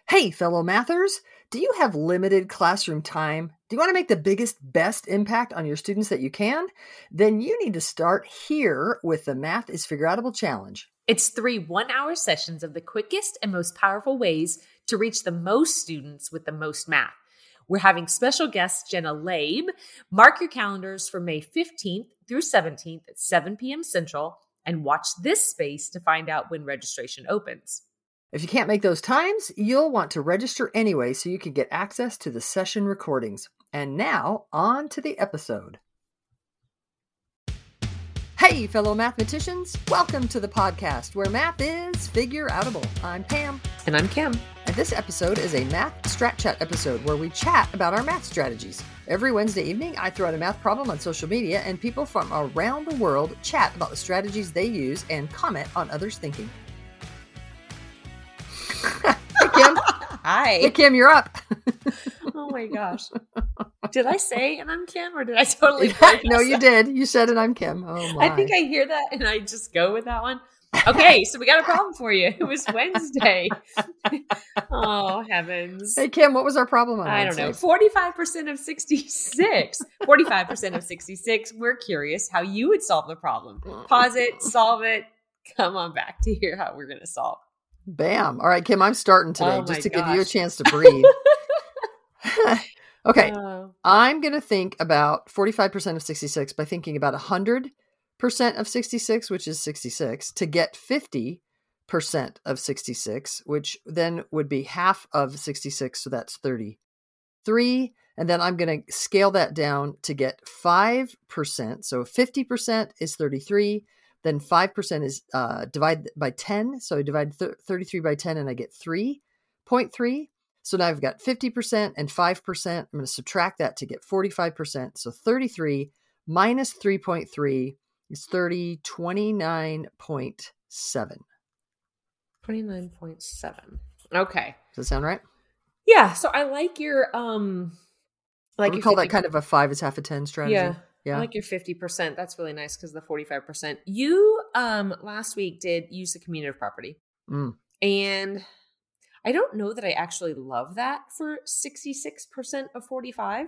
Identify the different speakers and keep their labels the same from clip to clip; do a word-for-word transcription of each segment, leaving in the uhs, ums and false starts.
Speaker 1: Hey, fellow mathers, do you have limited classroom time? Do you want to make the biggest, best impact on your students that you can? Then you need to start here with the Math is Figureoutable Challenge.
Speaker 2: It's three one-hour sessions of the quickest and most powerful ways to reach the most students with the most math. We're having special guest Jenna Laib. Mark your calendars for May fifteenth through seventeenth at seven p.m. Central and watch this space to find out when registration opens.
Speaker 1: If you can't make those times, you'll want to register anyway so you can get access to the session recordings. And now, on to the episode. Hey, fellow mathematicians, welcome to the podcast where math is figure-outable. I'm Pam.
Speaker 2: And I'm Kim.
Speaker 1: And this episode is a Math Strat Chat episode where we chat about our math strategies. Every Wednesday evening, I throw out a math problem on social media and people from around the world chat about the strategies they use and comment on others' thinking. Hey, Kim.
Speaker 2: Hi.
Speaker 1: Hey, Kim, you're up.
Speaker 2: Oh my gosh. Did I say and I'm Kim or did I totally
Speaker 1: No, you did. You said and I'm Kim. Oh my.
Speaker 2: I think I hear that and I just go with that one. Okay, so we got a problem for you. It was Wednesday. Oh, heavens.
Speaker 1: Hey, Kim, what was our problem on
Speaker 2: I
Speaker 1: Wednesday?
Speaker 2: don't know. forty-five percent of sixty-six. forty-five percent of sixty-six. We're curious how you would solve the problem. Pause it, solve it. Come on back to hear how we're going to solve.
Speaker 1: Bam. All right, Kim, I'm starting today
Speaker 2: Oh
Speaker 1: just
Speaker 2: my
Speaker 1: to
Speaker 2: gosh.
Speaker 1: give you a chance to breathe. Okay,
Speaker 2: Uh,
Speaker 1: I'm going to think about forty-five percent of sixty-six by thinking about one hundred percent of sixty-six, which is sixty-six, to get fifty percent of sixty-six, which then would be half of sixty-six, so that's thirty-three. And then I'm going to scale that down to get five percent. So fifty percent is thirty-three. Then five percent is uh, divided by ten. So I divide th- thirty-three by ten and I get three point three. So now I've got fifty percent and five percent. I'm going to subtract that to get forty-five percent. So thirty-three minus three point three is thirty, twenty-nine point seven.
Speaker 2: twenty-nine point seven. Okay.
Speaker 1: Does that sound right?
Speaker 2: Yeah, so I like your um like
Speaker 1: we
Speaker 2: your
Speaker 1: call that
Speaker 2: fifty
Speaker 1: kind of a five is half a ten strategy.
Speaker 2: Yeah.
Speaker 1: Yeah.
Speaker 2: I like your fifty percent. That's really nice because the forty-five percent. You um last week did use the commutative property.
Speaker 1: Mm.
Speaker 2: And I don't know that I actually love that for sixty-six percent of forty-five.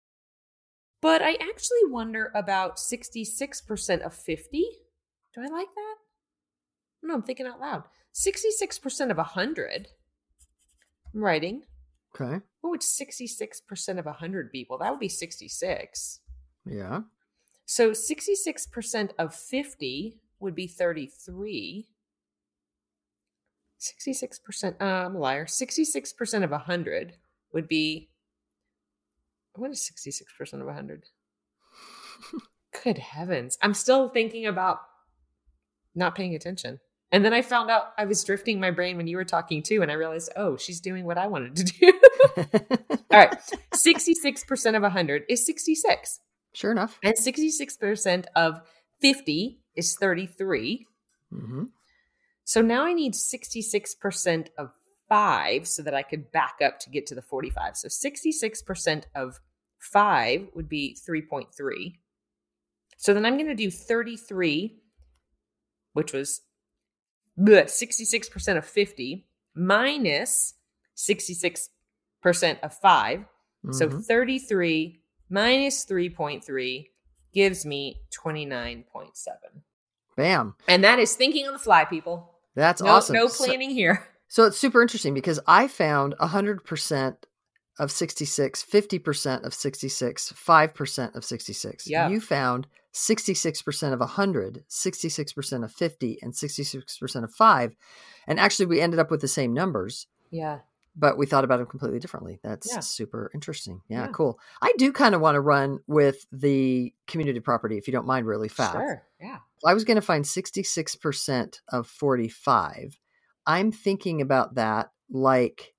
Speaker 2: But I actually wonder about sixty-six percent of fifty. Do I like that? No, I'm thinking out loud. sixty-six percent of one hundred. I'm writing.
Speaker 1: Okay.
Speaker 2: What would sixty-six percent of one hundred be? Well, that would be sixty-six.
Speaker 1: Yeah.
Speaker 2: So sixty-six percent of fifty would be thirty-three. sixty-six percent, uh, I'm a liar. sixty-six percent of one hundred would be, what is sixty-six percent of one hundred? Good heavens. I'm still thinking about not paying attention. And then I found out I was drifting my brain when you were talking too. And I realized, oh, she's doing what I wanted to do. All right. sixty-six percent of one hundred is sixty-six.
Speaker 1: Sure enough.
Speaker 2: And sixty-six percent of fifty is thirty-three.
Speaker 1: Mm-hmm.
Speaker 2: So now I need sixty-six percent of five so that I could back up to get to the forty-five. So sixty-six percent of five would be three point three. So then I'm going to do thirty-three, which was bleh, sixty-six percent of fifty minus sixty-six percent of five. Mm-hmm. So thirty-three minus three point three gives me twenty-nine point seven.
Speaker 1: Bam.
Speaker 2: And that is thinking on the fly, people.
Speaker 1: That's
Speaker 2: no,
Speaker 1: awesome.
Speaker 2: No planning
Speaker 1: so,
Speaker 2: here.
Speaker 1: So it's super interesting because I found one hundred percent of sixty-six, fifty percent of sixty-six, five percent of sixty-six.
Speaker 2: Yeah.
Speaker 1: You found sixty-six percent of one hundred, sixty-six percent of fifty, and sixty-six percent of five. And actually, we ended up with the same numbers.
Speaker 2: Yeah.
Speaker 1: But we thought about them completely differently. That's
Speaker 2: yeah.
Speaker 1: super interesting. Yeah,
Speaker 2: yeah,
Speaker 1: cool. I do kind of want to run with the commutative property, if you don't mind, really fast.
Speaker 2: Sure, yeah.
Speaker 1: If I was going to find sixty-six percent of forty-five, I'm thinking about that like,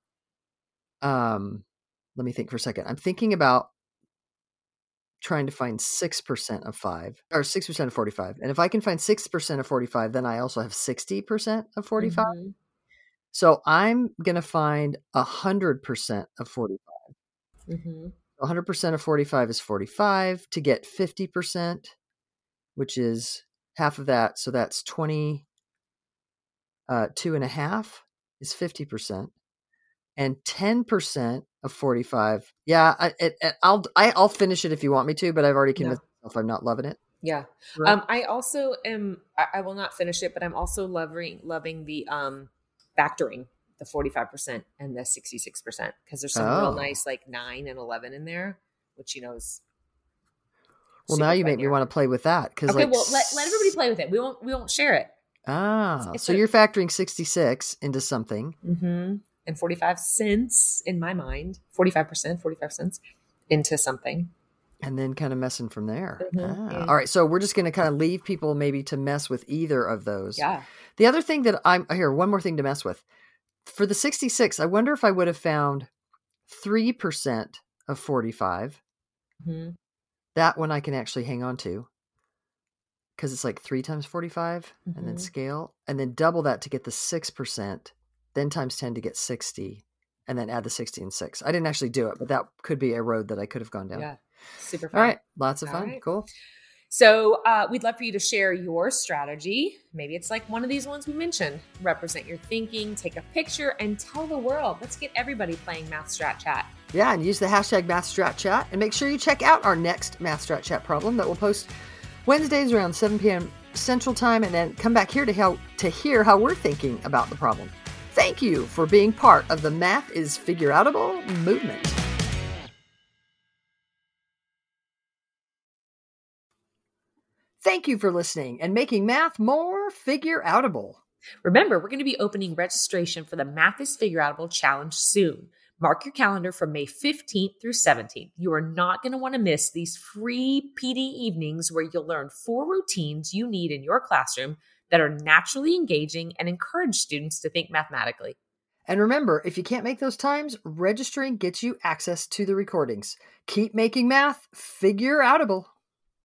Speaker 1: um, let me think for a second. I'm thinking about trying to find six percent of five, or six percent of forty-five. And if I can find six percent of forty-five, then I also have sixty percent of forty-five. Mm-hmm. So I'm going to find one hundred percent of forty-five. Mm-hmm. one hundred percent of forty-five is forty-five. To get fifty percent, which is half of that, so that's twenty, uh, two and a half is fifty percent. and ten percent of forty-five. Yeah, I, it, it, I'll I, I'll finish it if you want me to, but I've already convinced
Speaker 2: No.
Speaker 1: myself I'm not loving it.
Speaker 2: Yeah.
Speaker 1: Right.
Speaker 2: Um, I also am, I, I will not finish it, but I'm also loving, loving the, um, factoring the forty-five percent and the sixty-six percent. Cause there's some
Speaker 1: Oh.
Speaker 2: real nice, like nine and eleven in there, which, you know, is.
Speaker 1: Well, now you make
Speaker 2: here.
Speaker 1: me want to play with that. Cause
Speaker 2: okay.
Speaker 1: like,
Speaker 2: Well, let, let everybody play with it. We won't, we won't share it.
Speaker 1: Ah,
Speaker 2: It's
Speaker 1: so
Speaker 2: a-
Speaker 1: you're factoring sixty-six into something.
Speaker 2: Mm-hmm. And forty-five cents in my mind, forty-five percent, forty-five cents into something.
Speaker 1: And then kind of messing from there.
Speaker 2: Mm-hmm.
Speaker 1: Ah.
Speaker 2: Yeah.
Speaker 1: All right. So we're just going to kind of leave people maybe to mess with either of those.
Speaker 2: Yeah.
Speaker 1: The other thing that I'm here, one more thing to mess with. For the sixty-six, I wonder if I would have found three percent of forty-five.
Speaker 2: Mm-hmm.
Speaker 1: That one I can actually hang on to. Because it's like three times forty-five
Speaker 2: Mm-hmm.
Speaker 1: and then scale. And then double that to get the six percent. Then times ten to get sixty. And then add the sixty and six. I didn't actually do it, but that could be a road that I could have gone down.
Speaker 2: Yeah. Super fun.
Speaker 1: All right. Lots of
Speaker 2: All
Speaker 1: fun.
Speaker 2: right.
Speaker 1: Cool.
Speaker 2: So uh, we'd love for you to share your strategy. Maybe it's like one of these ones we mentioned. Represent your thinking, take a picture, and tell the world. Let's get everybody playing Math Strat Chat.
Speaker 1: Yeah, and use the hashtag MathStratChat. And make sure you check out our next Math Strat Chat problem that we'll post Wednesdays around seven p.m. Central Time. And then come back here to, help, to hear how we're thinking about the problem. Thank you for being part of the Math is Figureoutable movement. Thank you for listening and making math more figure-outable.
Speaker 2: Remember, we're going to be opening registration for the Math is Figureoutable Challenge soon. Mark your calendar from May fifteenth through seventeenth. You are not going to want to miss these free P D evenings where you'll learn four routines you need in your classroom that are naturally engaging and encourage students to think mathematically.
Speaker 1: And remember, if you can't make those times, registering gets you access to the recordings. Keep making math figure-outable.